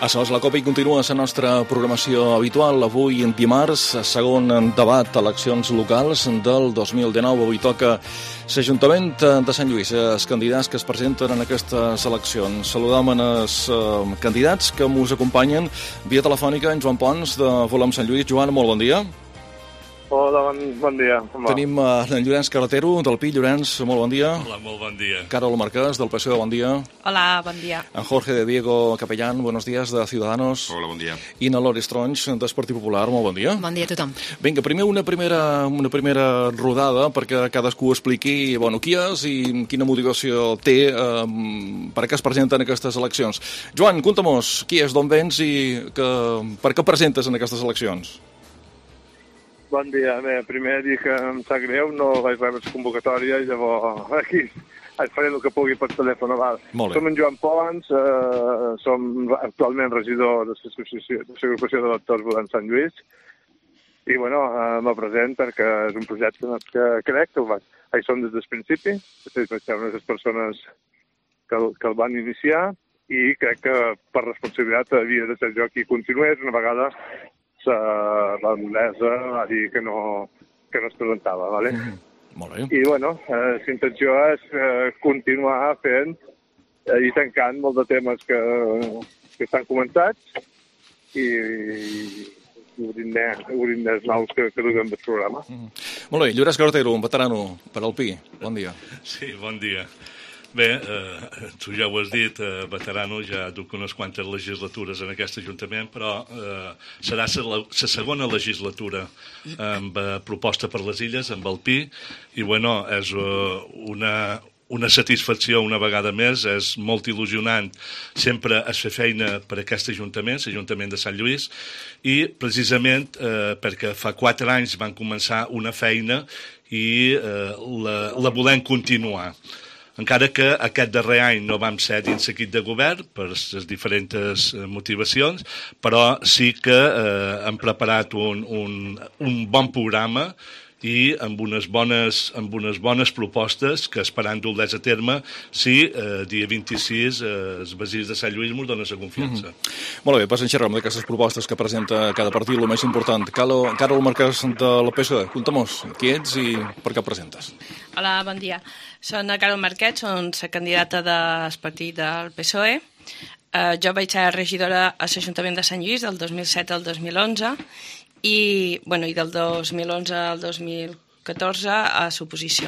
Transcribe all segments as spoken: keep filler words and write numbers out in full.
Això és la Copa i continua la nostra programació habitual. Avui, dimarts, segon debat eleccions locals del dos mil dinou. Avui toca l'Ajuntament de Sant Lluís, els candidats que es presenten en aquestes eleccions. Saludam els eh, candidats que ens acompanyen via telefònica. En Joan Pons, de Volem Sant Lluís. Joan, molt bon dia. Hola, bon, bon dia. Com va? Tenim uh, en Llorenç Carretero, del Pi. Llorenç, molt bon dia. Hola, molt bon dia. Carol Marquès, del P S O E, bon dia. Hola, bon dia. En Jorge de Diego Capellán, buenos días, de Ciudadanos. Hola, bon dia. I na Lori Stronys, del Partit Popular, molt bon dia. Bon dia a tothom. Vinga, primer una primera, una primera rodada perquè cadascú expliqui bueno, qui és i quina motivació té eh, per què es presenten aquestes eleccions. Joan, conta-mos qui és, d'on vens i que, per què presentes en aquestes eleccions? Bon dia. Bé, primer dir que em sap greu, no vaig rebre la convocatòria i llavors aquí faré el que pugui per telèfon. Val. Som en Joan Pons, eh, som actualment regidor de l'agrupació de doctors Volem Sant Lluís i bueno, eh, me present perquè és un projecte que crec que ho vaig. Ahí som des del principi, vaig ser una de les persones que el, que el van iniciar i crec que per responsabilitat havia de ser jo qui continués una vegada l'Anglesa va dir que no, que no es presentava, ¿vale? Mm, molt bé. I, bueno, eh, l'intenció és eh, continuar fent eh, i tancant molts de temes que, que estan comentats i, i obrint més nous que, que duguem del programa. Mm. Molt bé. Llorenç Carretero, un veterano per al Pi. Bon dia. Sí, bon dia. Bé, eh, tu ja ho has dit, eh, veterano, ja duc unes quantes legislatures en aquest Ajuntament, però eh, serà la segona legislatura amb eh, proposta per les Illes, amb el Pi, i bueno, és eh, una, una satisfacció una vegada més, és molt il·lusionant sempre es fer feina per aquest Ajuntament, l'Ajuntament de Sant Lluís, i precisament eh, perquè fa quatre anys van començar una feina i eh, la, la volem continuar. Encara que aquest darrer any no vam ser dins l'equip de govern per les diferents motivacions, però sí que eh, hem preparat un, un, un bon programa i amb unes bones, amb unes bones propostes que esperant dur-les a terme si eh, dia vint-i-sis eh, els veïns de Sant Lluís ens donen la confiança. Mm-hmm. Molt bé, pas en xerrem d'aquestes propostes que presenta cada partit, el més important. Carol, Carol Marquès de la P S O E, conta-mos qui ets i per què presentes. Hola, bon dia. Soc la Carol Marquès, soc la candidata del partit del P S O E. Uh, jo vaig ser regidora a l'Ajuntament de Sant Lluís del dos mil set al dos mil onze i, bueno, i del dos mil onze al dos mil catorze a l'oposició.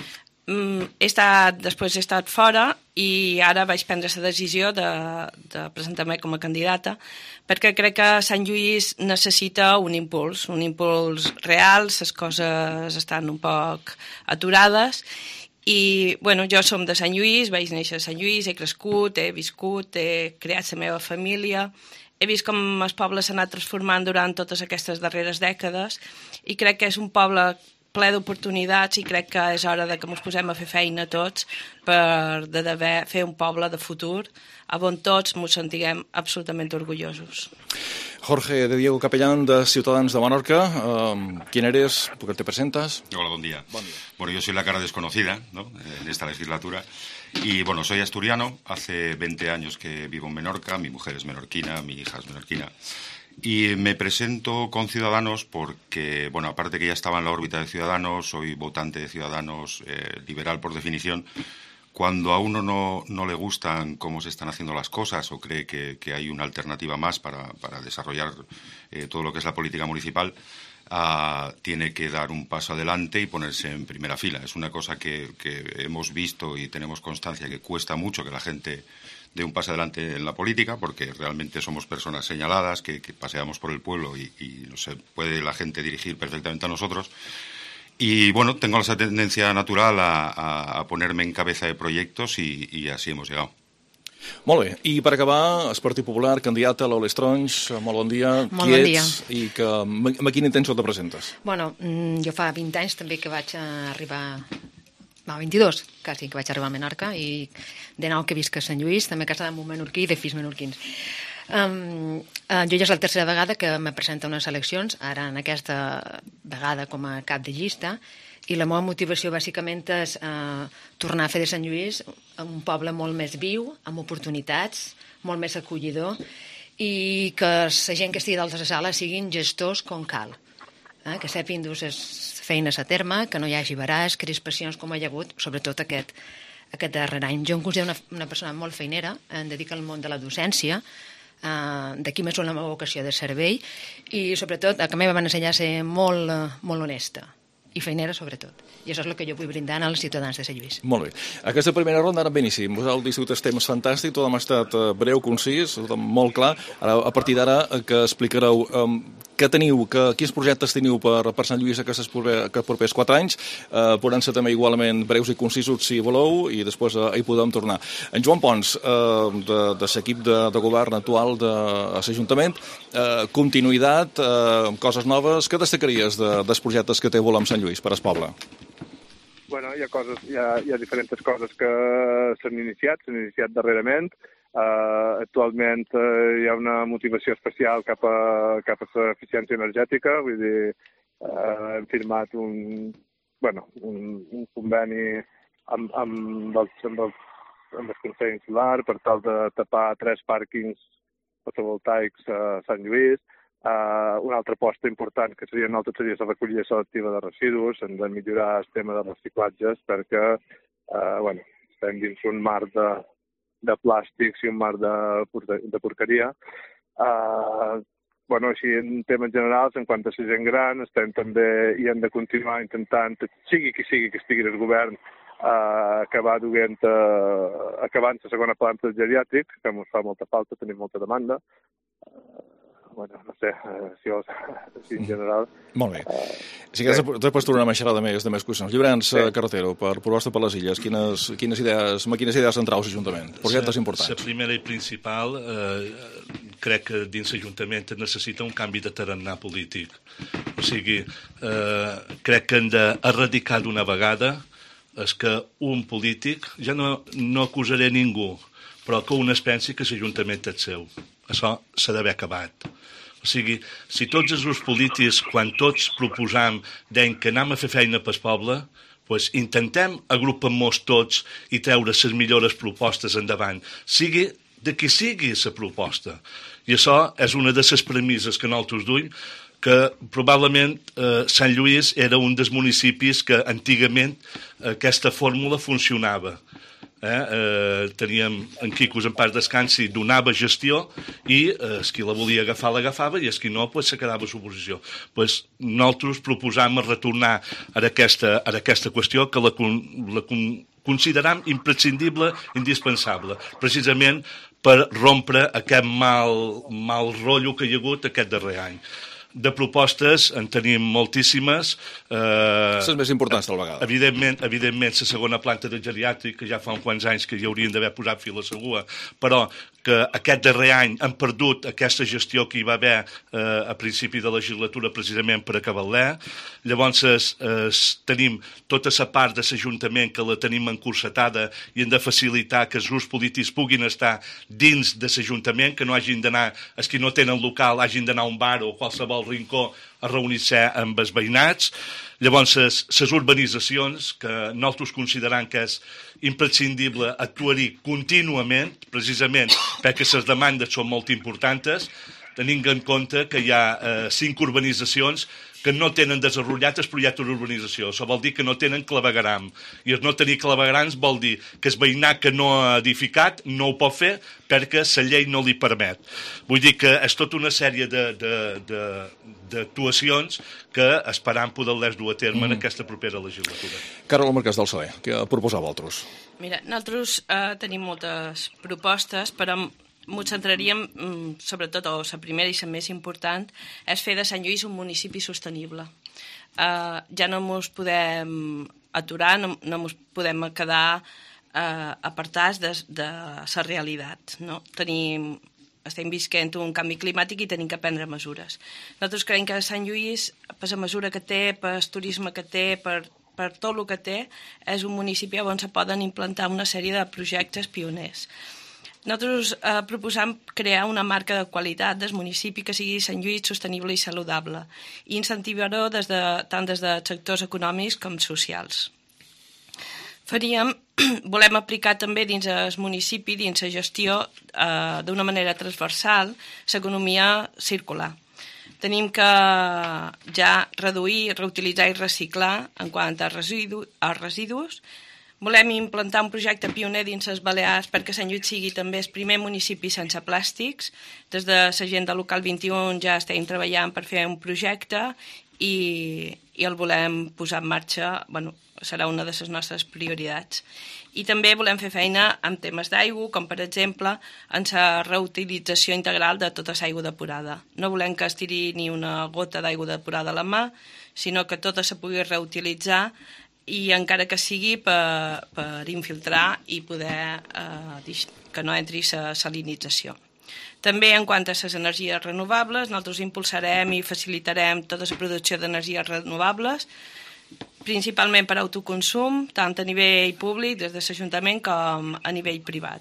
Mm, he estat, després he estat fora i ara vaig prendre la decisió de, de presentar-me com a candidata perquè crec que Sant Lluís necessita un impuls, un impuls real, les coses estan un poc aturades i, bueno, jo som de Sant Lluís, vaig néixer a Sant Lluís, he crescut, he viscut, he creat la meva família, he vist com el poble s'ha anat transformant durant totes aquestes darreres dècades i crec que és un poble ple d'oportunitats i crec que és hora de que ens posem a fer feina tots per de d'haver fer un poble de futur on tots ens sentiguem absolutament orgullosos. Jorge de Diego Capellán, de Ciudadanos de Menorca. Um, ¿Quién eres? ¿Por qué te presentas? Hola, buen día. Buen día. Bueno, yo soy la cara desconocida, ¿no?, en esta legislatura. Y bueno, soy asturiano, hace veinte años que vivo en Menorca, mi mujer es menorquina, mi hija es menorquina. Y me presento con Ciudadanos porque, bueno, aparte que ya estaba en la órbita de Ciudadanos, soy votante de Ciudadanos, eh, liberal por definición. Cuando a uno no, no le gustan cómo se están haciendo las cosas o cree que, que hay una alternativa más para, para desarrollar eh, todo lo que es la política municipal, uh, tiene que dar un paso adelante y ponerse en primera fila. Es una cosa que, que hemos visto y tenemos constancia que cuesta mucho que la gente dé un paso adelante en la política, porque realmente somos personas señaladas, que, que paseamos por el pueblo y, y no se puede la gente dirigir perfectamente a nosotros. Y bueno, tengo esa tendencia natural a, a, a ponerme en cabeza de proyectos y, y así hemos llegado. Molt bé. I per acabar, el Partit Popular, candidata a l'Ole Stronys, molt bon dia. Molt Qui bon ets dia. I que, amb quina intenció te presentes? Bueno, jo fa vint anys també que vaig arribar... No, vint-i-dos, quasi, que vaig arribar a Menorca i de nou que visc a Sant Lluís, també casada amb un menorquí i de fills menorquins. Um, uh, jo ja és la tercera vegada que me presento a unes eleccions, ara en aquesta vegada com a cap de llista, i la meva motivació bàsicament és uh, tornar a fer de Sant Lluís un poble molt més viu, amb oportunitats, molt més acollidor, i que la gent que estigui dalt de la sala siguin gestors com cal, eh? Que sapin dur les feines a terme, que no hi hagi baràs, crispacions com hi ha hagut, sobretot aquest, aquest darrer any. Jo em considero una, una persona molt feinera, em dedico al món de la docència, Uh, d'aquí me surt la meva vocació de servei i sobretot a que a mi me van ensenyar a ser molt, uh, molt honesta i feinera sobretot, i això és el que jo vull brindar als ciutadans de Sant Lluís. Molt bé. Aquesta primera ronda ara beníssim. Vos heu dit els temes fantàstics, tot hem estat breu, concís, tot molt clar. Ara, a partir d'ara, que explicareu um, què teniu, que, quins projectes teniu per, per Sant Lluís aquests propers quatre anys, uh, podran ser també igualment breus i concisos si voleu, i després uh, hi podem tornar. En Joan Pons, uh, de, de l'equip de, de govern actual de l'Ajuntament, uh, continuïtat, uh, coses noves, què destacaries de, dels projectes que té Volem Sant Lluís per al poble? Bueno, hi ha, coses, hi ha, hi ha diferents coses que s'han iniciat, s'han iniciat darrerament. Uh, actualment uh, hi ha una motivació especial cap a, cap a l'eficiència energètica, vull dir, uh, hem firmat un, bueno, un, un conveni amb, amb, els, amb, els, amb el Consell Insular per tal de tapar tres pàrquings fotovoltaics a Sant Lluís. Uh, una altra aposta important que seria una altra seria la recollida selectiva de residus, hem de millorar el tema de reciclatges perquè uh, bueno, estem dins un mar de, de plàstics i un mar de, de porqueria. Uh, bueno, així en temes generals, en quant a la gent gran, estem també i hem de continuar intentant, sigui qui sigui que estigui el govern, uh, acabar duent, uh, acabant la segona planta del geriàtric, que ens fa molta falta, tenim molta demanda. Uh, Bueno, no sé, si, os, si en general... Molt bé. Si quedes, després tornarem a xerrar de més, de més qüestions. Llibrans sí. Carretero, per proposta per les illes, quines, quines idees, amb quines idees centrals l'Ajuntament? Projectes importants. La primera i principal, eh, crec que dins l'Ajuntament necessita un canvi de tarannà polític. O sigui, eh, crec que hem d'erradicar d'una vegada és que un polític, ja no, no acusaré ningú, però que un es pensi que l'Ajuntament és seu. Això s'ha d'haver acabat. O sigui, si tots els grups polítics, quan tots proposam, deien que anem a fer feina pel poble, doncs intentem agrupar-nos tots i treure les millors propostes endavant. Sigui de qui sigui la proposta. I això és una de les premisses que nosaltres duim, que probablement eh, Sant Lluís era un dels municipis que antigament eh, aquesta fórmula funcionava. Eh, eh, teníem en Quicos en pas descansi, donava gestió i eh, el qui la volia agafar l'agafava i el qui no pues, se quedava a l'oposició. Pues, nosaltres proposam retornar a aquesta, a aquesta qüestió que la, la consideram imprescindible, indispensable, precisament per rompre aquest mal, mal rotllo que hi ha hagut aquest darrer any. De propostes en tenim moltíssimes. Eh, les més importants tal vegada. Evidentment, evidentment, la segona planta de geriàtric, que ja fa uns quants anys que hi haurien d'haver posat fil a l'aigua, però que aquest darrer any han perdut aquesta gestió que hi va haver eh, a principi de legislatura precisament per acabar l'E. Llavors eh, tenim tota la part de l'Ajuntament que la tenim encursetada i hem de facilitar que els grups polítics puguin estar dins de l'Ajuntament, que no hagin d'anar, els que no tenen local, hagin d'anar a un bar o qualsevol rincó a reunir-se amb els veïnats. Llavors, les urbanitzacions, que nosaltres consideram que és imprescindible actuar-hi contínuament, precisament perquè les demandes són molt importants, tenint en compte que hi ha eh, cinc urbanitzacions que no tenen desenvolupat el projecte d'urbanització. Això vol dir que no tenen clavegueram. I el no tenir clavegarams vol dir que el veïnat que no ha edificat no ho pot fer perquè la llei no li permet. Vull dir que és tota una sèrie d'actuacions que esperam poder-les dur a terme mm. en aquesta propera legislatura. Carol Marquès del Soler, què proposeu vosaltres? Mira, nosaltres eh, tenim moltes propostes, però m'ho centraríem, sobretot, o la primera i la més important, és fer de Sant Lluís un municipi sostenible. Uh, ja no ens podem aturar, no, no ens podem quedar uh, apartats de, de la realitat. No? Tenim, estem visquent un canvi climàtic i tenim que prendre mesures. Nosaltres creiem que Sant Lluís, per la mesura que té, per el turisme que té, per, per tot el que té, és un municipi on se poden implantar una sèrie de projectes pioners. Nosaltres eh, proposam crear una marca de qualitat del municipi que sigui Sant Lluís sostenible i saludable i incentivar-ho des de, tant des de sectors econòmics com socials. Faríem volem aplicar també dins el municipi, dins la gestió, eh, d'una manera transversal, l'economia circular. Tenim que ja reduir, reutilitzar i reciclar en quant a, residu, a residus. Volem implantar un projecte pioner dins les Balears perquè Sant Lluís sigui també el primer municipi sense plàstics. Des de l'agenda local vint i u ja estem treballant per fer un projecte i, i el volem posar en marxa, bueno, serà una de les nostres prioritats. I també volem fer feina amb temes d'aigua, com per exemple en la reutilització integral de tota l'aigua depurada. No volem que es tiri ni una gota d'aigua depurada a la mà, sinó que tota se pugui reutilitzar i encara que sigui per, per infiltrar i poder eh, que no entri la salinització. També en quant a les energies renovables, nosaltres impulsarem i facilitarem tota la producció d'energies renovables, principalment per autoconsum, tant a nivell públic, des de l'Ajuntament, com a nivell privat.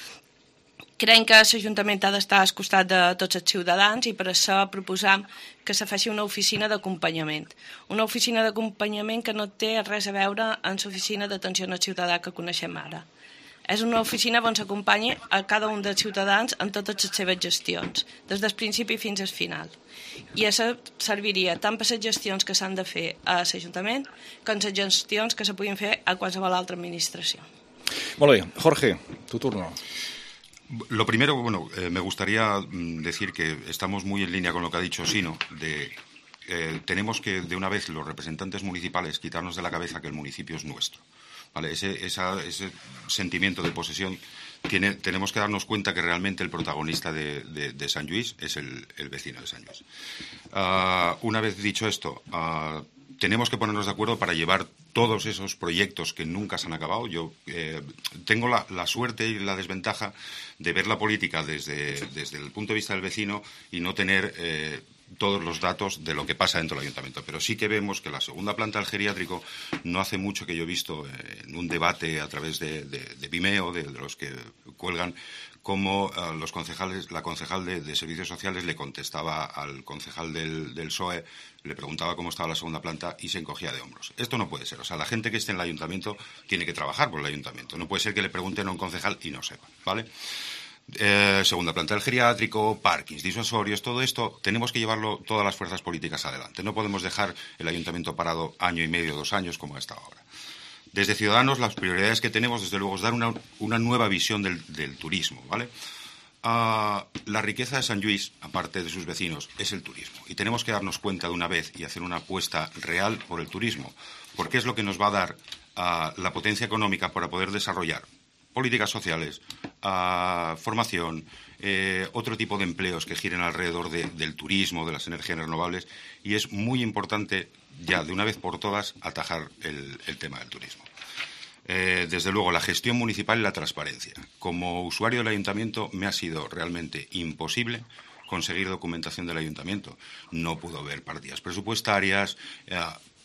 Creiem que l'Ajuntament ha d'estar al costat de tots els ciutadans i per això proposam que se faci una oficina d'acompanyament. Una oficina d'acompanyament que no té res a veure amb l'oficina d'atenció al ciutadà que coneixem ara. És una oficina on s'acompanyi a cada un dels ciutadans en totes les seves gestions, des del principi fins al final. I això serviria tant per les gestions que s'han de fer a l'Ajuntament com les gestions que se puguin fer a qualsevol altra administració. Molt bé. Jorge, tu turno. Lo primero, bueno, eh, me gustaría decir que estamos muy en línea con lo que ha dicho Sino, de eh, tenemos que de una vez los representantes municipales quitarnos de la cabeza que el municipio es nuestro. Vale, ese, esa, ese sentimiento de posesión, tiene, tenemos que darnos cuenta que realmente el protagonista de, de, de Sant Lluís es el, el vecino de Sant Lluís. Uh, una vez dicho esto, uh, tenemos que ponernos de acuerdo para llevar todos esos proyectos que nunca se han acabado. Yo eh, tengo la, la suerte y la desventaja de ver la política desde, desde el punto de vista del vecino y no tener Eh, todos los datos de lo que pasa dentro del ayuntamiento. Pero sí que vemos que la segunda planta del geriátrico, no hace mucho que yo he visto en un debate a través de, de, de Vimeo, de, de los que cuelgan, cómo uh, los concejales, la concejal de, de Servicios Sociales le contestaba al concejal del, del P S O E, le preguntaba cómo estaba la segunda planta y se encogía de hombros. Esto no puede ser. O sea, la gente que esté en el ayuntamiento tiene que trabajar por el ayuntamiento. No puede ser que le pregunten a un concejal y no sepa, ¿vale? Eh, segunda planta del geriátrico, parkings disuasorios, todo esto tenemos que llevarlo todas las fuerzas políticas adelante. No podemos dejar el ayuntamiento parado año y medio, dos años, como ha estado ahora. Desde Ciudadanos, las prioridades que tenemos, desde luego, es dar una, una nueva visión del, del turismo, ¿vale? Uh, la riqueza de Sant Lluís, aparte de sus vecinos, es el turismo. Y tenemos que darnos cuenta de una vez y hacer una apuesta real por el turismo, porque es lo que nos va a dar uh, la potencia económica para poder desarrollar políticas sociales, uh, formación, eh, otro tipo de empleos que giren alrededor de, del turismo, de las energías renovables, y es muy importante ya de una vez por todas atajar el, el tema del turismo. Eh, desde luego, la gestión municipal y la transparencia. Como usuario del ayuntamiento me ha sido realmente imposible conseguir documentación del ayuntamiento. No puedo ver partidas presupuestarias. Eh,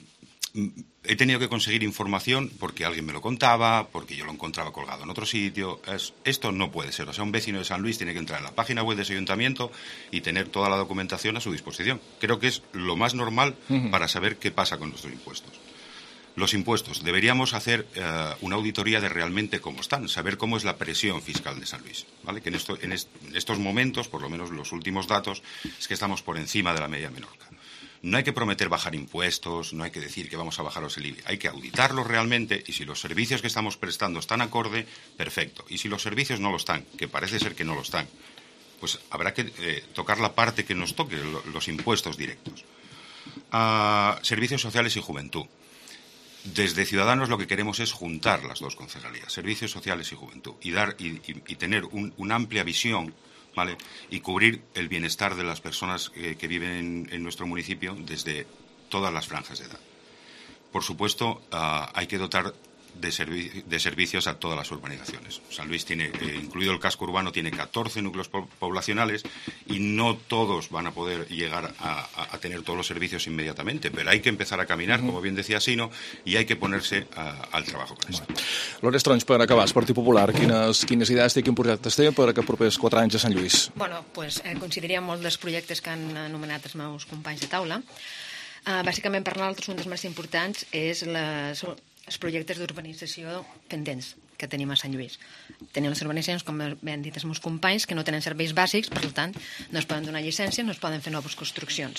he tenido que conseguir información porque alguien me lo contaba, porque yo lo encontraba colgado en otro sitio. Es, esto no puede ser. O sea, un vecino de Sant Lluís tiene que entrar en la página web de ese ayuntamiento y tener toda la documentación a su disposición. Creo que es lo más normal uh-huh. para saber qué pasa con nuestros impuestos. Los impuestos. Deberíamos hacer uh, una auditoría de realmente cómo están, saber cómo es la presión fiscal de Sant Lluís, ¿vale? Que en, esto, en, est, en estos momentos, por lo menos los últimos datos, es que estamos por encima de la media Menorca. No hay que prometer bajar impuestos, no hay que decir que vamos a bajaros el I B I. Hay que auditarlos realmente y si los servicios que estamos prestando están acorde, perfecto. Y si los servicios no lo están, que parece ser que no lo están, pues habrá que eh, tocar la parte que nos toque, lo, los impuestos directos. Uh, servicios sociales y juventud. Desde Ciudadanos lo que queremos es juntar las dos concejalías, servicios sociales y juventud, y dar y, y, y tener un, una amplia visión, ¿vale? Y cubrir el bienestar de las personas eh, que viven en, en nuestro municipio desde todas las franjas de edad. Por supuesto, uh, hay que dotar de, servi de servicios a todas las urbanizaciones. Sant Lluís tiene, eh, incluido el casco urbano, tiene catorce núcleos po poblacionales y no todos van a poder llegar a, a, a tener todos los servicios inmediatamente, pero hay que empezar a caminar, uh-huh. como bien decía Sino, y hay que ponerse a, al trabajo con esto. Lourdes Tronys, per acabar, el Partit Popular, quines, quines idees té, quin projecte té per aquests propers quatre anys a Sant Lluís? Bueno, pues, eh, consideraria molt dels projectes que han anomenat els meus companys de taula. Uh, bàsicament, per nosaltres, un dels més importants és la els projectes d'urbanització pendents que tenim a Sant Lluís. Tenim les urbanitzacions, com bé han dit els meus companys, que no tenen serveis bàsics, per tant, no es poden donar llicència, no es poden fer noves construccions.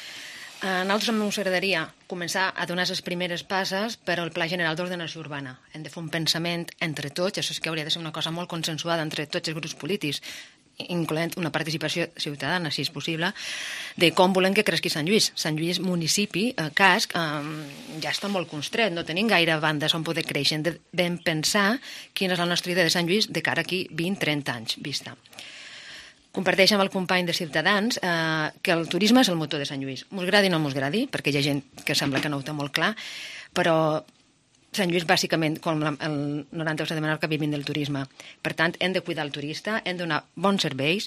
A nosaltres ens agradaria començar a donar les primeres passes per al Pla General d'Ordenació Urbana. Hem de fer un pensament entre tots, això és que hauria de ser una cosa molt consensuada entre tots els grups polítics, incloent una participació ciutadana, si és possible, de com volem que cresqui Sant Lluís. Sant Lluís, municipi, eh, casc, eh, ja està molt constret, no tenim gaire bandes on poder créixer. Hem de ben pensar quina és la nostra idea de Sant Lluís de cara aquí vint a trenta anys vista. Comparteix amb el company de Ciutadans eh, que el turisme és el motor de Sant Lluís. Mos gradi o no mos gradi, perquè hi ha gent que sembla que no ho té molt clar, però Sant Lluís, bàsicament, com el noranta per cent de Menorca, vivim del turisme. Per tant, hem de cuidar el turista, hem de donar bons serveis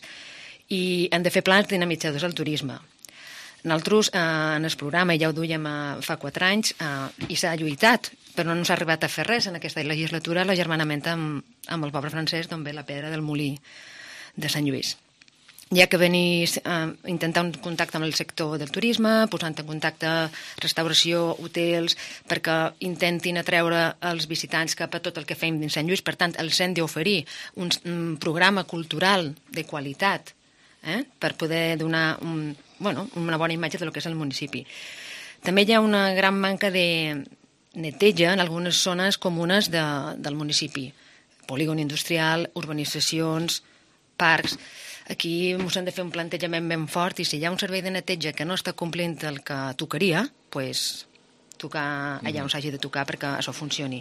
i hem de fer plans dinamitzadors al turisme. Nosaltres, eh, en el programa, ja ho duiem eh, fa quatre anys, eh, i s'ha lluitat, però no s'ha arribat a fer res en aquesta legislatura, l'agermanament amb, amb el poble francès, d'on ve la pedra del molí de Sant Lluís. Ja que venís eh, intentar un contacte amb el sector del turisme, posant en contacte restauració, hotels, perquè intentin atreure els visitants cap a tot el que fem dins Sant Lluís. Per tant, els hem d'oferir un, un programa cultural de qualitat eh, per poder donar un, bueno, una bona imatge del que és el municipi. També hi ha una gran manca de neteja en algunes zones comunes de, del municipi. Polígon industrial, urbanitzacions, parcs. Aquí ens hem de fer un plantejament ben fort i si hi ha un servei de neteja que no està complint el que tocaria, doncs tocar allà on s'hagi de tocar perquè això funcioni.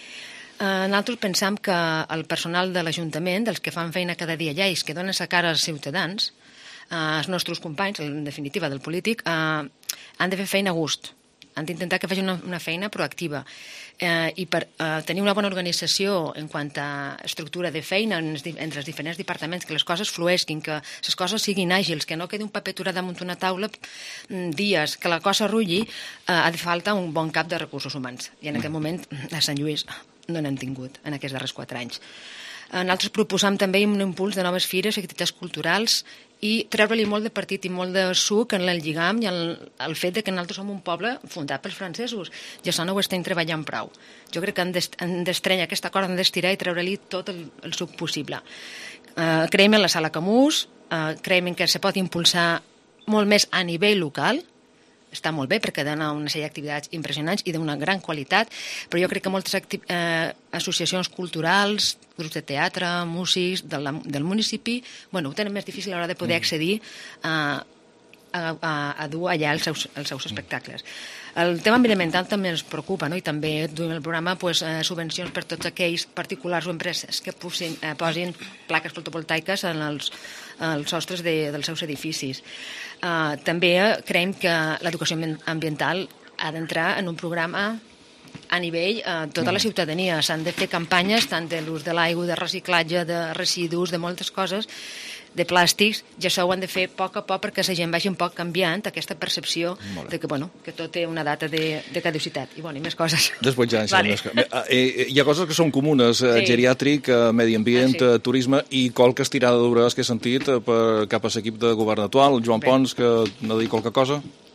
Eh, nosaltres pensam que el personal de l'Ajuntament, dels que fan feina cada dia allà i que donen sa cara als ciutadans, eh, els nostres companys, en definitiva del polític, eh, han de fer feina a gust. Han d'intentar que facin una, una feina proactiva. Eh, I per eh, tenir una bona organització en quant a estructura de feina en els, entre els diferents departaments, que les coses flueixin, que les coses siguin àgils, que no quedi un paper aturat damunt una taula dies, que la cosa rulli, eh, ha de falta un bon cap de recursos humans. I en aquest moment a Sant Lluís no n'hem tingut en aquests darrers quatre anys. Nosaltres proposam també un impuls de noves fires i activitats culturals i treure-li molt de partit i molt de suc en el lligam i el, el fet de que nosaltres som un poble fundat pels francesos. I això no ho estem treballant prou. Jo crec que han d'estrenyar aquesta cosa, han d'estirar i treure-li tot el, el suc possible. Uh, creiem en la Sala Camús, uh, creiem que se pot impulsar molt més a nivell local, està molt bé perquè dona una sèrie d'activitats impressionants i d'una gran qualitat, però jo crec que moltes eh, associacions culturals, grups de teatre, músics del, del municipi, bueno, ho tenen més difícil a l'hora de poder accedir a, a, a, a dur allà els seus, els seus espectacles. El tema ambiental també ens preocupa, no? I també duim el programa pues, eh, subvencions per tots aquells particulars o empreses que posin, eh, posin plaques fotovoltaiques en els, els sostres de, dels seus edificis. Uh, també creiem que l'educació ambiental ha d'entrar en un programa a nivell uh, tota la ciutadania. S'han de fer campanyes tant de l'ús de l'aigua, de reciclatge, de residus, de moltes coses, de plàstics, i això ho han de fer a poc a poc perquè la gent vagi un poc canviant aquesta percepció de que, bueno, que tot té una data de, de caducitat i, bueno, i més coses. Després ja vale. eh, hi ha coses que són comunes, eh, sí. Geriàtric, eh, medi ambient, ah, sí. eh, turisme i qualques tirades d'orelles que he sentit eh, per, cap a l'equip de govern actual, Joan Bé. Pons, que no ha dit qualque cosa?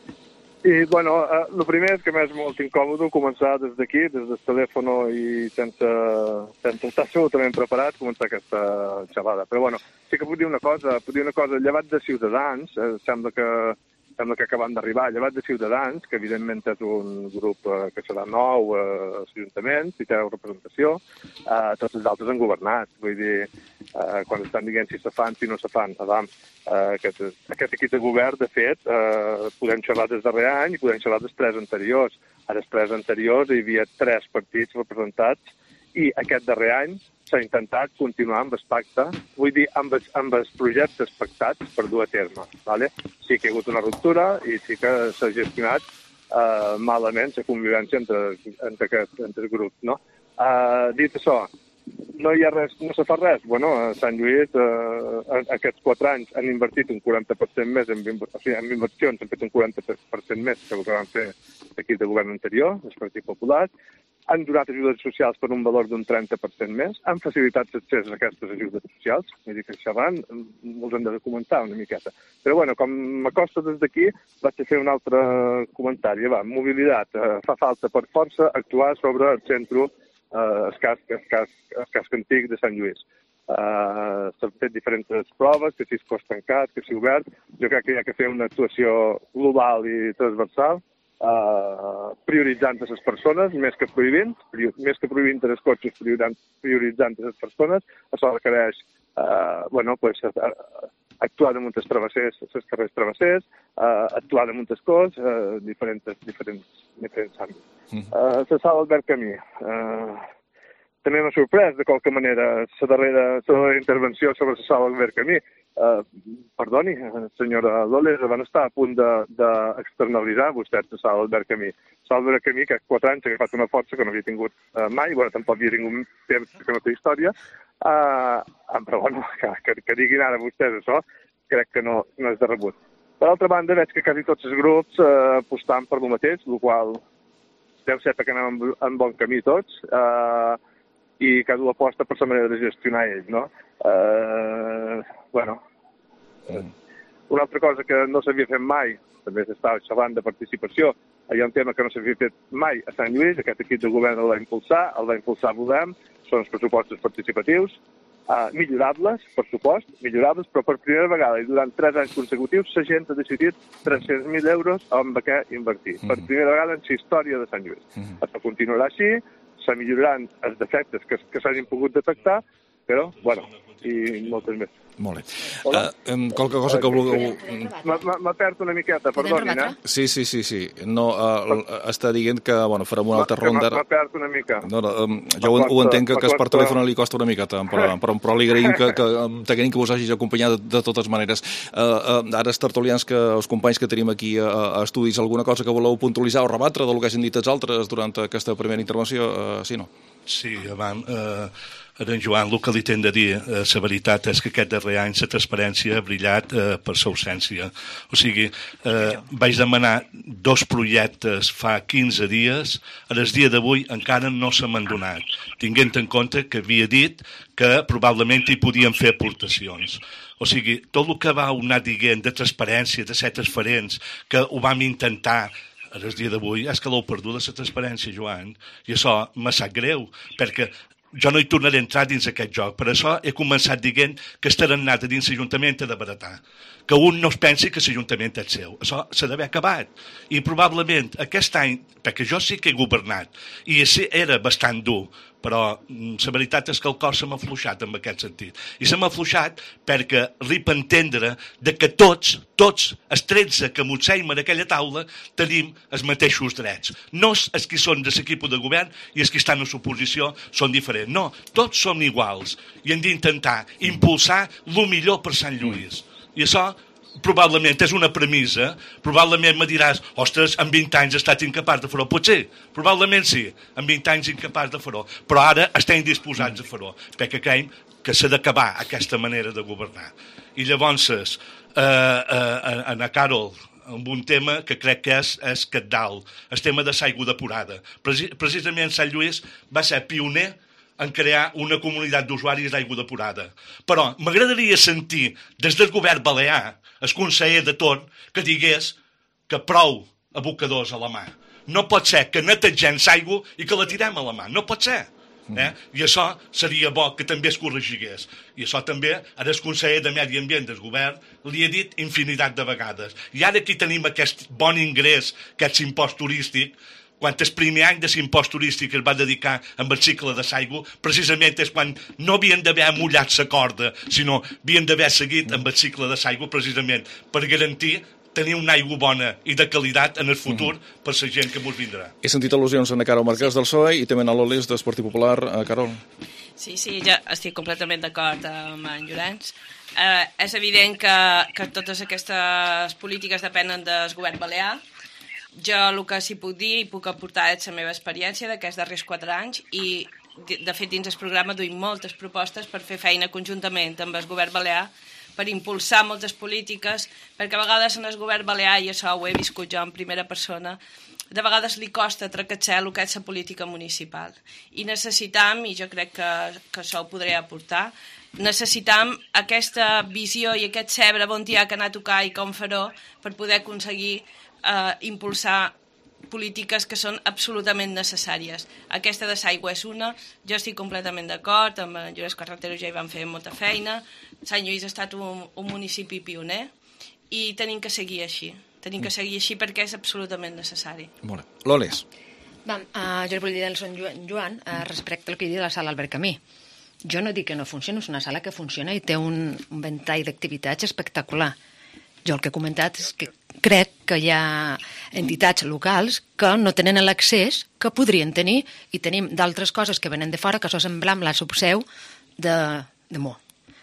I, bueno, el eh, primer és que m'és molt incòmode començar des d'aquí, des del telèfon i sense, sense estar absolutament preparat, començar aquesta xerrada. Però, bueno, sí que puc dir una cosa, puc dir una cosa, llevat de Ciutadans, eh, sembla que sembla que acabem d'arribar, llevat de Ciutadans, que evidentment és un grup eh, que serà nou eh, als ajuntaments i té representació, eh, tots els altres han governat. Vull dir, eh, quan estan dient si se fan, si no se fan, adam, eh, aquest, aquest equip de govern, de fet, eh, podem xerrar des darrer any i podem xerrar dels tres anteriors. A les tres anteriors hi havia tres partits representats i aquest darrer any s'ha intentat continuar amb el pacte, vull dir, amb els, amb els projectes pactats per dur a terme. Vale? Sí que hi ha hagut una ruptura i sí que s'ha gestionat eh, malament la convivència entre, entre, aquest, entre els grups. No? Eh, dit això, no hi ha res, no se fa res. Bueno, a Sant Lluís eh, aquests quatre anys han invertit un quaranta per cent més en, o sigui, en inversions, han fet un quaranta per cent més que el que van fer l'equip de govern anterior, el Partit Popular, han donat ajudes socials per un valor d'un trenta per cent més, han facilitat l'accés a aquestes ajudes socials, vull dir que això van, els hem de comentar una miqueta. Però bueno, com m'acosta des d'aquí, vaig a fer un altre comentari. Va, mobilitat, eh, fa falta per força actuar sobre el centre eh, el casc, el casc, el casc antic de Sant Lluís. Uh, s'han fet diferents proves, que si es cos tancat, que si obert. Jo crec que hi ha que fer una actuació global i transversal, Uh, prioritzant les persones més que prohibint, prior, més que prohibint els cotxes, prioritzant, prioritzant les persones. Això requereix uh, bueno, pues, uh, actuar damunt els travessers, els carrers travessers, uh, actuar damunt els cos, uh, diferents, diferents, diferents àmbits. Uh, la sala Albert Camí. Uh, també m'ha sorprès, de qualque manera, la darrera, la darrera intervenció sobre la sala Albert Camí. Uh, perdoni, senyora Loles, van estar a punt d'externalitzar de, vostès la sala Albert Camí. La sala Albert Camí, que quatre anys ha agafat una força que no havia tingut uh, mai, bueno, tampoc havia tingut temps que no té història, uh, però bueno, que, que, que diguin ara vostès això, crec que no, no és de rebut. Per altra banda, veig que quasi tots els grups uh, apostant per el mateix, el qual deu ser perquè anem en, en bon camí tots, uh, i cada un aposta per la manera de gestionar ell, no? Uh, bueno, mm. Una altra cosa que no s'havia fet mai, també s'estava xerrant de participació, hi ha un tema que no s'havia fet mai a Sant Lluís, aquest equip de govern el va impulsar, el va impulsar Volem, són els pressupostos participatius, uh, millorables, per supost, millorables, però per primera vegada i durant tres anys consecutius la gent ha decidit tres-cents mil euros en què invertir. Mm. Per primera vegada en la història de Sant Lluís. Mm. Això continuarà així, se milloraran els defectes que, que s'hagin pogut detectar, però, bueno, i moltes més. Molt bé. Uh, um, qualque cosa que vulgueu... M'ha perdut una miqueta, perdonin, eh? Sí, sí, sí, sí. No, uh, està dient que, bueno, farem una altra ronda. M'ha perdut una mica. No, no, um, jo ho, ho entenc que, que es per telèfon li costa una miqueta, però, però, però li agraïm que, que, que, que vos hagis acompanyat de, de totes maneres. Uh, uh, ara, els tertulians, que els companys que tenim aquí a, a estudis, alguna cosa que voleu puntualitzar o rebatre del que hagin dit els altres durant aquesta primera intervenció? Uh, sí, no? Sí, avant... Uh... Ara, en Joan, el que li tenc de dir, eh, la veritat és que aquest darrer any la transparència ha brillat eh, per la ausència. O sigui, eh, vaig demanar dos projectes fa quinze dies, a el dia d'avui encara no se m'han donat, tinguent en compte que havia dit que probablement hi podien fer aportacions. O sigui, tot el que va anar dient de transparència, de ser transparents, que ho vam intentar a el dia d'avui, és que l'heu perdut de la transparència, Joan, i això m'ha sap greu, perquè jo no hi tornaré a entrar dins aquest joc. Per això he començat dient que el tarannat dins l'Ajuntament ha de baratar. Que un no es pensi que l'Ajuntament és seu. Això s'ha d'haver acabat. I probablement aquest any, perquè jo sí que he governat, i era bastant dur, però la veritat és que el cor se m'ha afluixat en aquest sentit. I se m'ha afluixat perquè rip entendre de que tots, tots, els tretze que motseim en aquella taula, tenim els mateixos drets. No els que són de l'equip de govern i els que estan a l'oposició són diferents. No, tots som iguals i hem d'intentar impulsar el millor per Sant Lluís. I això probablement és una premissa, probablement me diràs, ostres, en vint anys he estat incapaç de fer-ho. Potser, probablement sí, en vint anys incapaç de fer-ho, però ara estem disposats a fer-ho, perquè creiem que s'ha d'acabar aquesta manera de governar. I llavors, eh, eh, Anna Carol, amb un tema que crec que és, és cabdal, el tema de l'aigua depurada. Precisament Sant Lluís va ser pioner en crear una comunitat d'usuaris d'aigua depurada. Però m'agradaria sentir des del govern balear, el conseller de torn, que digués que prou abocadors a la mà. No pot ser que netegem l'aigua i que la tirem a la mà. No pot ser. Eh? I això seria bo que també es corregigués. I això també, ara el conseller de Medi Ambient del govern li he dit infinitat de vegades. I ara aquí tenim aquest bon ingrés, aquest impost turístic, quan el primer any de l'impost turístic es va dedicar amb el cicle de l'aigua, precisament és quan no havien d'haver amullat la corda, sinó havien d'haver seguit amb el cicle de l'aigua, precisament per garantir tenir una aigua bona i de qualitat en el futur mm-hmm. per la gent que ens vindrà. He sentit al·lusions a Carol Marquès del P S O E i també a l'Olis del Partit Popular. A Carol. Sí, sí, ja estic completament d'acord amb en Llorenç. Eh, és evident que, que totes aquestes polítiques depenen del govern balear. Jo el que sí puc dir i puc aportar és la meva experiència d'aquests darrers quatre anys i de fet, dins el programa duim moltes propostes per fer feina conjuntament amb el govern balear, per impulsar moltes polítiques, perquè a vegades en el govern balear, i això ho he viscut jo en primera persona, de vegades li costa tracatxar el que és la política municipal. I necessitam, i jo crec que, que això ho podré aportar, necessitam aquesta visió i aquest saber on hi ha que anar a tocar i com fer-ho per poder aconseguir eh, impulsar polítiques que són absolutament necessàries. Aquesta de l'aigua és una, jo estic completament d'acord, amb en Llorenç Carretero ja hi van fer molta feina, Sant Lluís ha estat un, un municipi pioner i tenim que seguir així, tenim que seguir així perquè és absolutament necessari. Molt bé. Loles. Va, uh, jo li vull dir al son Joan uh, respecte al que diu de la sala Albert Camí. Jo no dic que no funcioni, és una sala que funciona i té un, un ventall d'activitats espectacular. Jo el que he comentat és que crec que hi ha entitats locals que no tenen l'accés que podrien tenir i tenim d'altres coses que venen de fora que això sembla amb la subseu de, de Mo.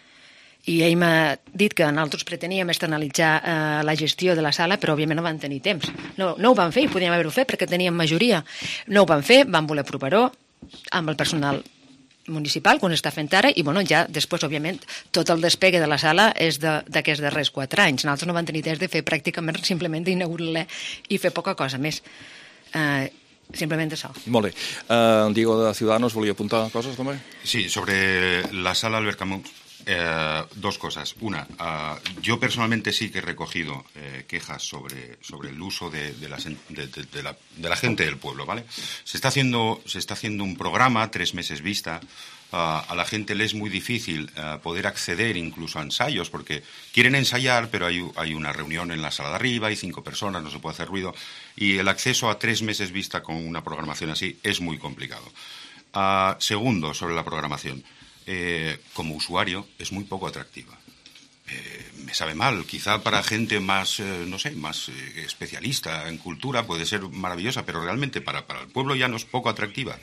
I ell m'ha dit que nosaltres preteníem externalitzar eh, la gestió de la sala, però òbviament no van tenir temps. No, no ho van fer i podíem haver-ho fet perquè teníem majoria. No ho van fer, van voler provar-ho amb el personal municipal, quan està fent ara, i bueno, ja després, òbviament, tot el despegue de la sala és d'aquests darrers quatre anys. Nosaltres no vam tenir temps de fer pràcticament simplement d'inaugurar-la i fer poca cosa més. Uh, simplement això. Molt bé. Uh, Diego de Ciudadanos, volia apuntar coses també? Sí, sobre la sala Albert Camus. Eh, dos cosas. Una, uh, yo personalmente sí que he recogido eh, quejas sobre, sobre el uso de, de, la, de, de, de, la, de la gente del pueblo, ¿vale? Se está haciendo, se está haciendo un programa, tres meses vista. Uh, a la gente le es muy difícil uh, poder acceder incluso a ensayos porque quieren ensayar, pero hay, hay una reunión en la sala de arriba, hay cinco personas, no se puede hacer ruido y el acceso a tres meses vista con una programación así es muy complicado. Uh, segundo, sobre la programación. Eh, como usuario es muy poco atractiva. Eh, me sabe mal, quizá para gente más, eh, no sé, más eh, especialista en cultura puede ser maravillosa, pero realmente para, para el pueblo ya no es poco atractiva.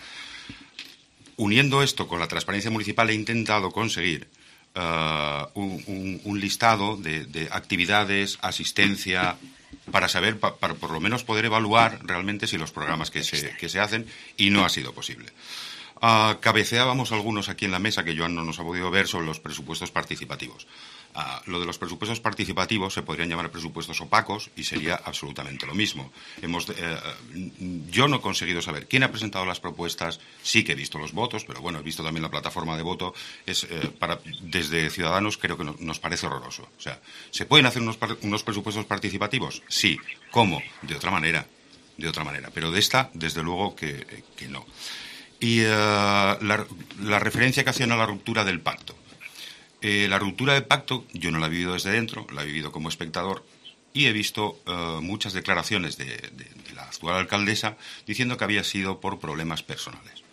Uniendo esto con la transparencia municipal he intentado conseguir uh, un, un, un listado de, de actividades, asistencia, para saber, pa, para por lo menos poder evaluar realmente si los programas que se, que se hacen, y no ha sido posible. Uh, cabeceábamos algunos aquí en la mesa, que Joan no nos ha podido ver, sobre los presupuestos participativos. Uh, lo de los presupuestos participativos se podrían llamar presupuestos opacos y sería absolutamente lo mismo. Hemos, eh, yo no he conseguido saber quién ha presentado las propuestas, sí que he visto los votos, pero bueno, he visto también la plataforma de voto. Es, eh, para, desde Ciudadanos creo que no, nos parece horroroso. O sea, ¿se pueden hacer unos, unos presupuestos participativos? Sí. ¿Cómo? De otra manera. De otra manera. Pero de esta, desde luego que, que no. Y uh, la, la referencia que hacían a la ruptura del pacto. Eh, la ruptura del pacto yo no la he vivido desde dentro, la he vivido como espectador y he visto uh, muchas declaraciones de, de, de la actual alcaldesa diciendo que había sido por problemas personales.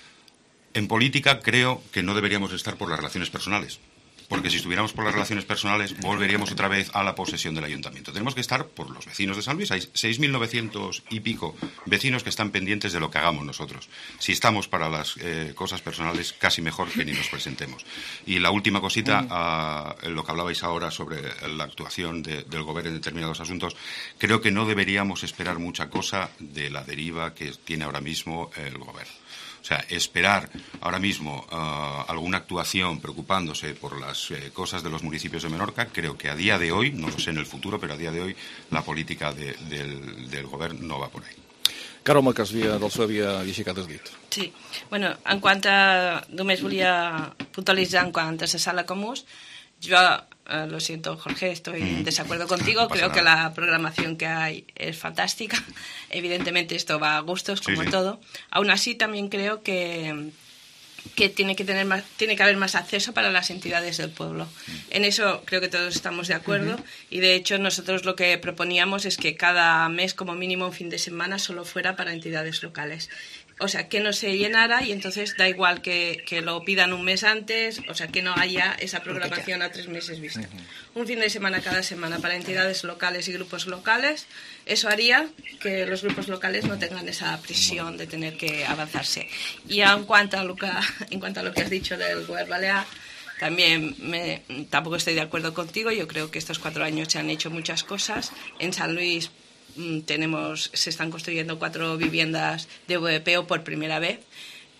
En política creo que no deberíamos estar por las relaciones personales, porque si estuviéramos por las relaciones personales volveríamos otra vez a la posesión del ayuntamiento. Tenemos que estar por los vecinos de San Luis. Hay seis mil novecientos y pico vecinos que están pendientes de lo que hagamos nosotros. Si estamos para las eh, cosas personales, casi mejor que ni nos presentemos. Y la última cosita, uh, lo que hablabais ahora sobre la actuación de, del gobierno en determinados asuntos, creo que no deberíamos esperar mucha cosa de la deriva que tiene ahora mismo el gobierno. O sea, esperar ahora mismo uh, alguna actuación preocupándose por las eh, cosas de los municipios de Menorca, creo que a día de hoy, no lo sé en el futuro, pero a día de hoy la política de, del, del govern no va por ahí. Carme, que es via, del S O E havia aixecat el dit. Sí, bueno, en quant a... Només volia puntualitzar en quant a la sala Comus. Yo, eh, lo siento, Jorge, estoy en desacuerdo contigo. No Creo nada. que la programación que hay es fantástica. Evidentemente esto va a gustos, como sí, sí. todo. Aún así, también creo que, que, tiene, que tener más, tiene que haber más acceso para las entidades del pueblo. En eso creo que todos estamos de acuerdo. Uh-huh. Y, de hecho, nosotros lo que proponíamos es que cada mes, como mínimo un fin de semana, solo fuera para entidades locales. O sea, que no se llenara y entonces da igual que, que lo pidan un mes antes, o sea, que no haya esa programación a tres meses vista. Uh-huh. Un fin de semana cada semana para entidades locales y grupos locales, eso haría que los grupos locales no tengan esa presión de tener que avanzarse. Y en cuanto a lo que, en cuanto a lo que has dicho del Govern Balear, también me, tampoco estoy de acuerdo contigo. Yo creo que estos cuatro años se han hecho muchas cosas. En San Luis tenemos, se están construyendo cuatro viviendas de V P O por primera vez.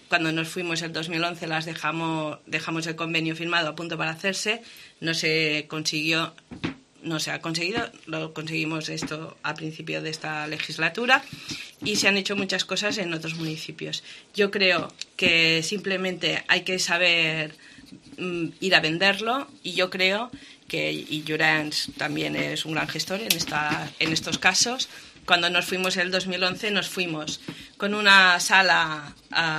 cuando nos fuimos el dos mil once las dejamos, dejamos el convenio firmado a punto para hacerse, no se consiguió, no se ha conseguido, lo conseguimos esto a principio de esta legislatura y se han hecho muchas cosas en otros municipios. Yo creo que simplemente hay que saber mm, ir a venderlo y yo creo que, y Llorens también es un gran gestor en, esta, en estos casos. Cuando nos fuimos en el dos mil once nos fuimos con una sala,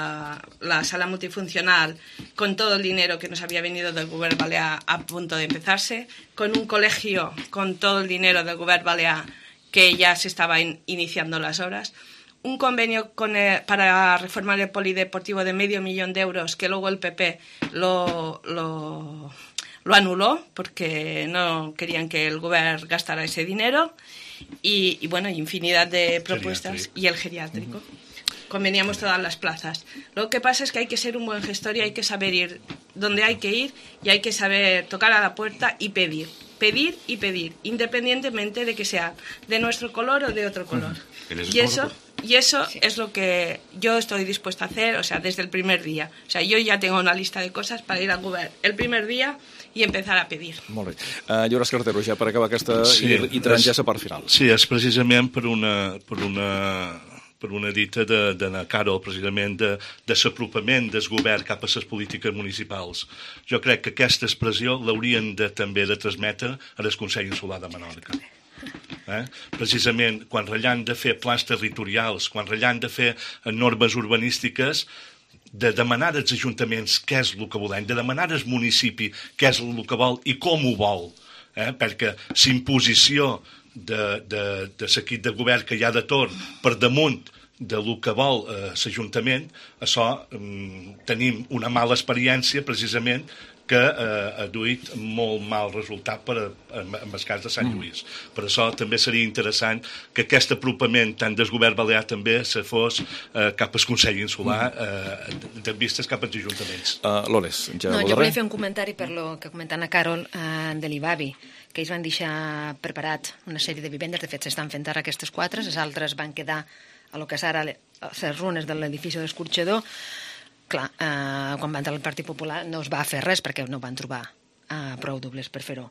uh, la sala multifuncional, con todo el dinero que nos había venido del Govern Balear a punto de empezarse, con un colegio con todo el dinero del Govern Balear que ya se estaban in, iniciando las obras, un convenio con el, para reformar el polideportivo de medio millón de euros que luego el P P lo... lo Lo anuló porque no querían que el gobierno gastara ese dinero y, y bueno, infinidad de propuestas y el geriátrico. Uh-huh. Conveníamos todas las plazas. Lo que pasa es que hay que ser un buen gestor y hay que saber ir donde hay que ir y hay que saber tocar a la puerta y pedir. Pedir y pedir, independientemente de que sea de nuestro color o de otro color. Uh-huh. Y eso... Y eso sí. es lo que yo estoy dispuesta a hacer, o sea, desde el primer día. O sea, yo ya tengo una lista de cosas para ir al govern el primer dia i empezar a pedir. Molt bé. Uh, Llores Carretero, ja per acabar aquesta sí, i, i trant ja la part final. Sí, és precisament per una, per una, per una dita de, de na Carol, precisament, de, de s'apropament del govern cap a les polítiques municipals. Jo crec que aquesta expressió l'haurien de, també de transmetre al Consell Insular de Menorca. Eh? Precisament quan ratllant de fer plans territorials, quan ratllant de fer normes urbanístiques, de demanar als ajuntaments què és el que volem, de demanar al municipi què és el que vol i com ho vol, eh? Perquè l'imposició de, de, de l'equip de govern que hi ha de torn per damunt de lo que vol eh, l'Ajuntament, això eh, tenim una mala experiència precisament que eh, ha duit molt mal resultat per a, en, en el cas de Sant Lluís. Mm. Per això també seria interessant que aquest apropament tant del govern balear també se fos eh, cap al Consell Insular, eh, de vistes cap als ajuntaments. Uh, Loles, ja no, jo volia fer un comentari per lo que comentant a Carol eh, de l'I B A B I, que ells van deixar preparat una sèrie de vivendes, de fet s'estan fent ara aquestes quatre, les altres van quedar a lo que és ara les runes de l'edifici d'escorxador. Clar, eh, quan va entrar el Partit Popular no es va fer res perquè no van trobar eh, prou dobles per fer-ho.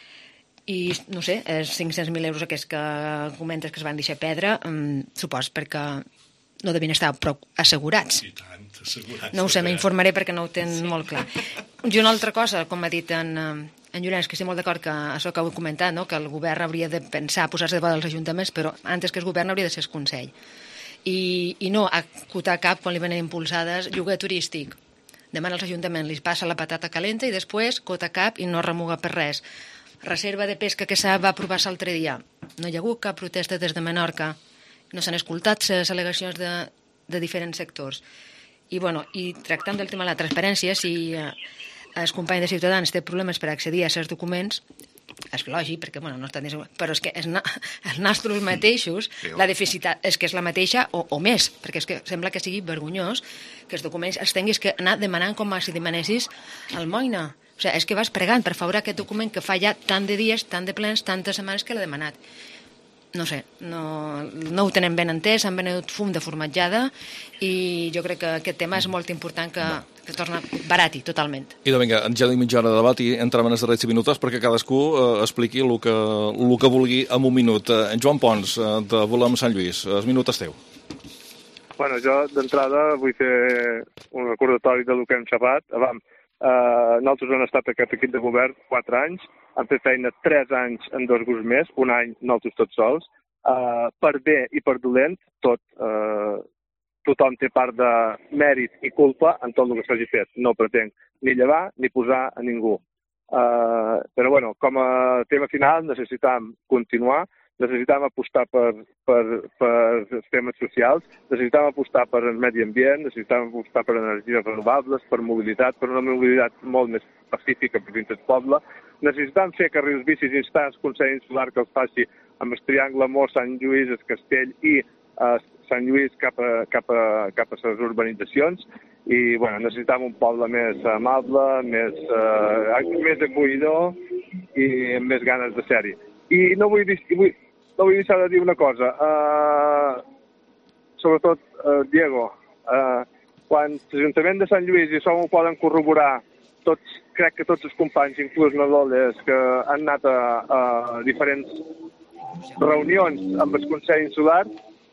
I, no sé, els cinc-cents mil euros aquests que comentes que es van deixar perdre, um, supos perquè no devien estar prou assegurats. I tant, assegurats. No ho sé, m'informaré perquè no ho tenen sí. molt clar. I una altra cosa, com ha dit en, en Llorens, que estic molt d'acord que això que heu comentat, no? Que el govern hauria de pensar, posar-se de vora dels ajuntaments, però antes que el govern hauria de ser el Consell. I, i no acotar cap quan li venen impulsades lloguer turístic. Demana als ajuntaments, li passa la patata calenta i després cota cap i no remuga per res. Reserva de pesca que s'ha va aprovar l'altre dia. No hi ha hagut cap protesta des de Menorca. No s'han escoltat les al·legacions de, de diferents sectors. I, bueno, i tractant del tema de la transparència, si eh, el company de Ciutadans té problemes per accedir a certs documents, és lògic, perquè bueno, no estan desenvolupats, però és que els, na els nostres mateixos, la deficitat és que és la mateixa o, o més, perquè és que sembla que sigui vergonyós que els documents els tinguis que anar demanant com si demanessis al Moina. O sigui, és que vas pregant per favor aquest document que fa ja tant de dies, tant de plens, tantes setmanes que l'ha demanat. No sé, no, no ho tenen ben entès, han venut fum de formatjada i jo crec que aquest tema és molt important que, que torna barati totalment. I vinga, ja de mitja hora de debat i entrem en els darrers minuts perquè cadascú eh, expliqui el que, el que vulgui en un minut. Eh, Joan Pons, eh, de Volem Sant Lluís, el minut és teu. Bueno, jo d'entrada vull fer un recordatori del que hem xerrat. Avam, eh, nosaltres hem estat aquest equip de govern quatre anys, han fet feina tres anys en dos grups més, un any nosaltres tots sols, uh, per bé i per dolent, tot, uh, tothom té part de mèrit i culpa en tot el que s'hagi fet. No pretenc ni llevar ni posar a ningú. Uh, però bueno, com a tema final necessitam continuar, necessitam apostar per, per, per els temes socials, necessitam apostar per el medi ambient, necessitam apostar per energies renovables, per mobilitat, per una mobilitat molt més pacífica per dins del poble. Necessitam fer carrils bicis i instar el Consell Insular que els faci amb el triangle Mor, Sant Lluís, el Castell i eh, Sant Lluís cap a, cap a, cap a les urbanitzacions. I bueno, necessitam un poble més amable, més, eh, més acollidor i amb més ganes de ser-hi. I no vull, vull, no vull deixar de dir una cosa. Uh, sobretot, uh, Diego, uh, quan l'Ajuntament de Sant Lluís, i això m'ho poden corroborar tots, crec que tots els companys, inclús Nadoles, que han anat a, a diferents reunions amb el Consell Insular,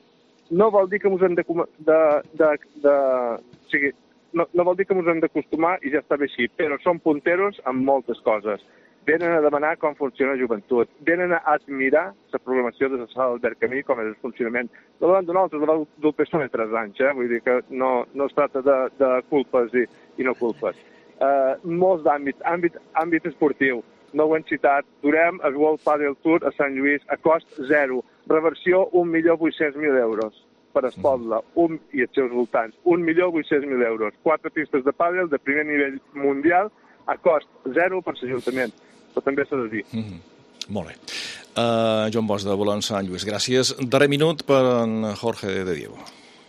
no vol dir que ens hem de... de, de, de o sigui, no, no vol dir que ens hem d'acostumar i ja està bé així, però som punteros en moltes coses. Venen a demanar com funciona la joventut, venen a admirar la programació de la sala d'Albert Camí, com és el funcionament. No davant d'un altre, davant del P S O E tres anys, eh? Vull dir que no, no es tracta de, de culpes i, i no culpes. Uh, molts d'àmbits, àmbit, àmbit esportiu, no ho hem citat, durem el World Padel Tour a Sant Lluís a cost zero, reversió un milió vuit-cents mil euros per el poble un, i els seus voltants, un milió vuit-cents mil euros, quatre pistes de pàdel de primer nivell mundial a cost zero per l'Ajuntament, però també s'ha de dir. Mm-hmm. Molt bé. Uh, Joan Bosch, de Volant Sant Lluís, gràcies. Darrer minut per en Jorge de Diego.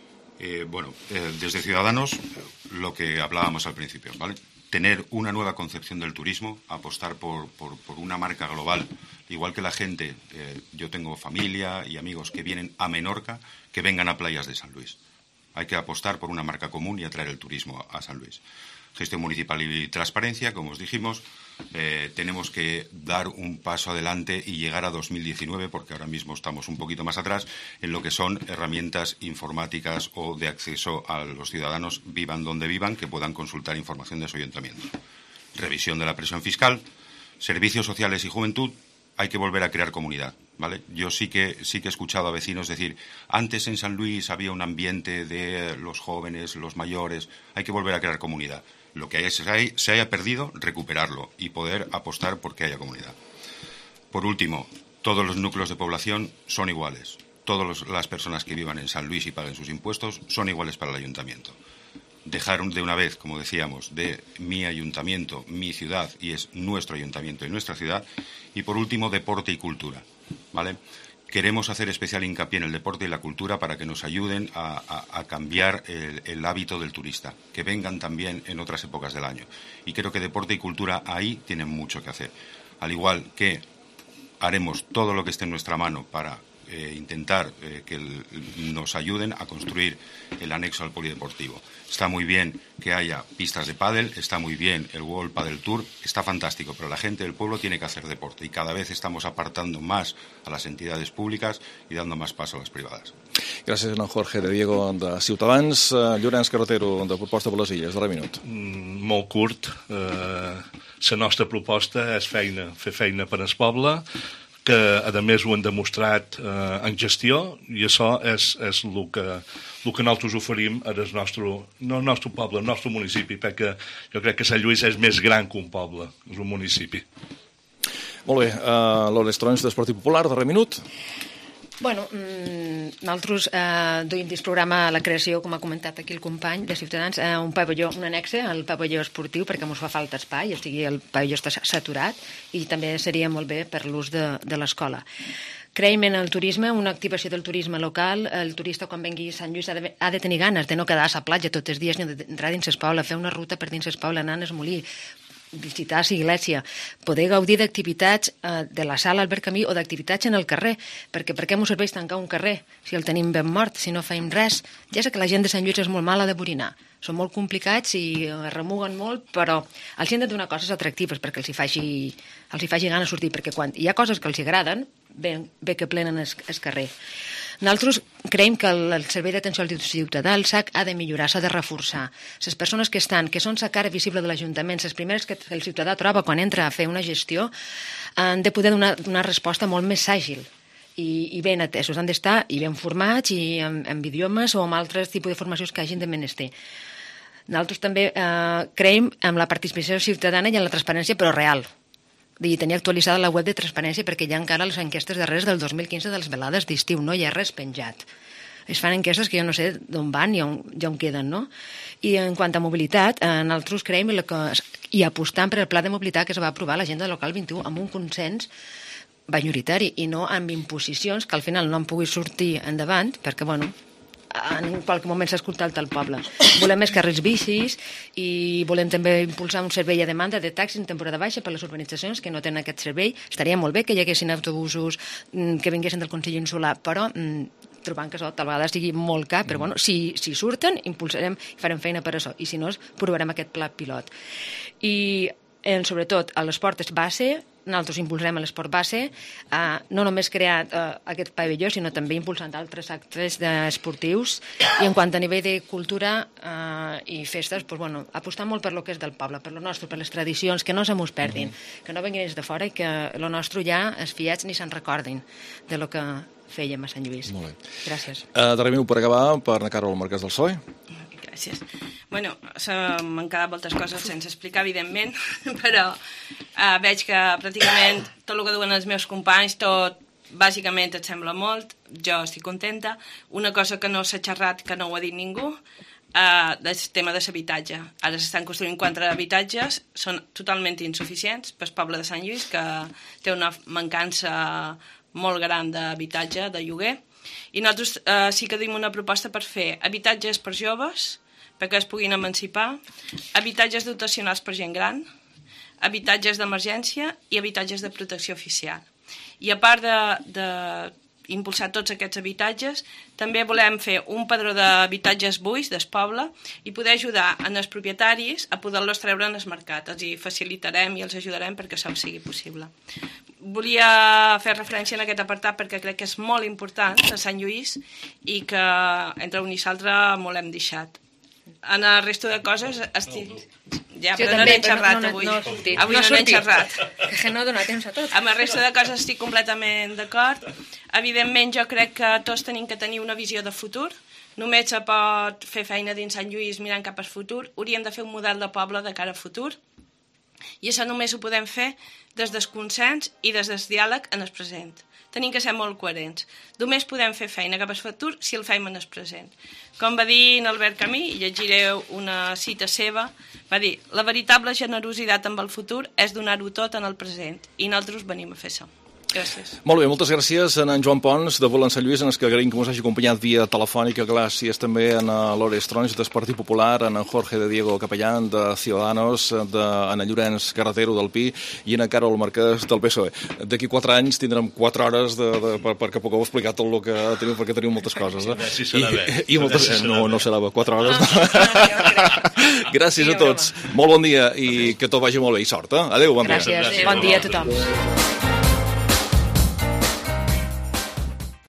Eh, bueno, eh, desde Ciudadanos, lo que hablábamos al principio, ¿vale? Tener una nueva concepción del turismo, apostar por, por, por una marca global, igual que la gente, eh, yo tengo familia y amigos que vienen a Menorca, que vengan a playas de San Luis. Hay que apostar por una marca común y atraer el turismo a San Luis. Gestión municipal y transparencia, como os dijimos, eh, tenemos que dar un paso adelante y llegar a dos mil diecinueve, porque ahora mismo estamos un poquito más atrás, en lo que son herramientas informáticas o de acceso a los ciudadanos, vivan donde vivan, que puedan consultar información de su ayuntamiento. Revisión de la presión fiscal, servicios sociales y juventud, hay que volver a crear comunidad, ¿vale? Yo sí que, sí que he escuchado a vecinos decir, antes en San Luis había un ambiente de los jóvenes, los mayores, hay que volver a crear comunidad. Lo que se haya perdido, recuperarlo y poder apostar por que haya comunidad. Por último, todos los núcleos de población son iguales. Todas las personas que vivan en San Luis y paguen sus impuestos son iguales para el ayuntamiento. Dejar de una vez, como decíamos, de mi ayuntamiento, mi ciudad, y es nuestro ayuntamiento y nuestra ciudad. Y por último, deporte y cultura, ¿vale? Queremos hacer especial hincapié en el deporte y la cultura para que nos ayuden a, a, a cambiar el, el hábito del turista, que vengan también en otras épocas del año. Y creo que deporte y cultura ahí tienen mucho que hacer. Al igual que haremos todo lo que esté en nuestra mano para eh, intentar eh, que el, nos ayuden a construir el anexo al polideportivo. Está muy bien que haya pistas de pádel, está muy bien el World Padel Tour, está fantástico, pero la gente del pueblo tiene que hacer deporte y cada vez estamos apartando más a las entidades públicas y dando más paso a las privadas. Gràcies a Jorge de Diego de Ciutadans. Llorenç Carretero, de Proposta per les Illes, darrer minut. Mm, molt curt. Eh, la nostra proposta és feina, fer feina per al poble, que a més ho han demostrat eh, en gestió, i això és, és el que, el que nosaltres oferim al nostre, no al nostre poble, al nostre municipi, perquè jo crec que Sant Lluís és més gran que un poble, és un municipi. Molt bé, uh, Lourdes Trons, del Partit Popular, darrer minut. Bueno, mmm, nosaltres eh, duim dins programa la creació, com ha comentat aquí el company de Ciutadans, eh, un pavelló, un anexe al pavelló esportiu, perquè ens fa falta espai, o sigui, el pavelló està saturat, i també seria molt bé per l'ús de, de l'escola. Creiem en el turisme, una activació del turisme local. El turista, quan vengui a Sant Lluís, ha de, ha de tenir ganes de no quedar a la platja tots els dies, ni d'entrar dins el poble, fer una ruta per dins el poble, anar a Esmolí, visitar l'església, poder gaudir d'activitats eh, de la sala Albert Camí o d'activitats en el carrer, perquè per què m'ho serveix tancar un carrer si el tenim ben mort, si no fem res? Ja sé que la gent de Sant Lluís és molt mala de borinar, són molt complicats i es remuguen molt, però els hem de donar coses atractives perquè els hi faci, els hi faci gana sortir, perquè quan hi ha coses que els agraden, bé, bé que plenen el, el carrer. Nosaltres creiem que el, el servei d'atenció al ciutadà, el S A C, ha de millorar, s'ha de reforçar. Les persones que estan, que són la cara visible de l'Ajuntament, les primeres que el ciutadà troba quan entra a fer una gestió, han de poder donar una resposta molt més àgil i, i ben atesos. Han d'estar i ben formats i en, en idiomes o amb altres tipus de formacions que hagin de menester. Nosaltres també eh, creiem en la participació ciutadana i en la transparència, però real. I tenir actualitzada la web de transparència perquè hi ha encara les enquestes darreres del dos mil quinze de les velades d'estiu, no hi ha res penjat. Es fan enquestes que jo no sé d'on van i on, i on queden, no? I en quant a mobilitat, eh, nosaltres creiem que, i apostant per el pla de mobilitat que es va aprovar a l'agenda local vint-i-u amb un consens majoritari i no amb imposicions que al final no han pogut sortir endavant perquè, bueno, en qualque moment s'ha escoltat el poble. Volem més carrils bicis i volem també impulsar un servei a demanda de taxis en temporada baixa per les urbanitzacions que no tenen aquest servei. Estaria molt bé que hi haguessin autobusos que vinguessin del Consell Insular, però trobant que això tal vegada sigui molt car, però bueno, si, si surten, impulsarem i farem feina per això, i si no, provarem aquest pla pilot. I en, sobretot a l'esport base, nosaltres impulsarem l'esport base, eh, no només crear eh, aquest pavelló, sinó també impulsant altres actes esportius, i en quant a nivell de cultura eh, i festes, pues, bueno, apostar molt per lo que és del poble, per lo nostre, per les tradicions, que no se mos perdin, mm-hmm. que no vinguin des de fora i que lo nostre ja, els fiats, ni se'n recordin de lo que fèiem a Sant Lluís. Molt bé. Gràcies. Uh, de Remiu, per acabar, per anar Carol Marquès del P S O E. Gràcies. Bueno, m'han quedat moltes coses sense explicar, evidentment, però eh, veig que pràcticament tot el que diuen els meus companys, tot bàsicament et sembla molt, jo estic contenta. Una cosa que no s'ha xerrat, que no ho ha dit ningú, eh, el tema de l'habitatge. Ara s'estan construint quatre habitatges, són totalment insuficients pel poble de Sant Lluís, que té una mancança molt gran d'habitatge, de lloguer. I nosaltres eh, sí que tenim una proposta per fer habitatges per joves, perquè es puguin emancipar, habitatges dotacionals per gent gran, habitatges d'emergència i habitatges de protecció oficial. I a part de, de impulsar tots aquests habitatges, també volem fer un padró d'habitatges buits del poble i poder ajudar en els propietaris a poder-los treure en el mercat. Els hi facilitarem i els ajudarem perquè això sigui possible. Volia fer referència en aquest apartat perquè crec que és molt important a Sant Lluís i que entre un i l'altre molt hem deixat. En la resta de coses estic... Ja, sí, però també, no n'he xerrat no, no, avui. No, avui no, no n'he xerrat. Que no dona temps a tot. Amb la resta de coses estic completament d'acord. Evidentment, jo crec que tots tenim que tenir una visió de futur. Només se pot fer feina dins Sant Lluís mirant cap al futur. Hauríem de fer un model de poble de cara a futur. I això només ho podem fer des del consens i des del diàleg en el present. Tenim que ser molt coherents. Només podem fer feina cap al futur si el fem en el present. Com va dir en Albert Camus, i llegireu una cita seva, va dir: la veritable generositat amb el futur és donar-ho tot en el present, i nosaltres venim a fer això. Gràcies. Molt bé, moltes gràcies a en Joan Pons, de Volant Sant Lluís, en els que agraïm que ens hagi acompanyat via telefònica. Gràcies també a Lore Stronys, del Partit Popular, a en Jorge de Diego Capellán, de Ciudadanos, a en Llorenç Carretero, del Pi, i a en Carol Marquès, del P S O E. D'aquí quatre anys tindrem quatre hores de, de, per, perquè pugueu explicar tot el que teniu, perquè teniu moltes coses. Eh? Si serà bé. I, i moltes... No, no serà bé, quatre hores. No. Gràcies a tots. Molt bon dia i que tot vagi molt bé i sort. Eh? Adéu, bon dia. Gràcies, bon dia a tothom.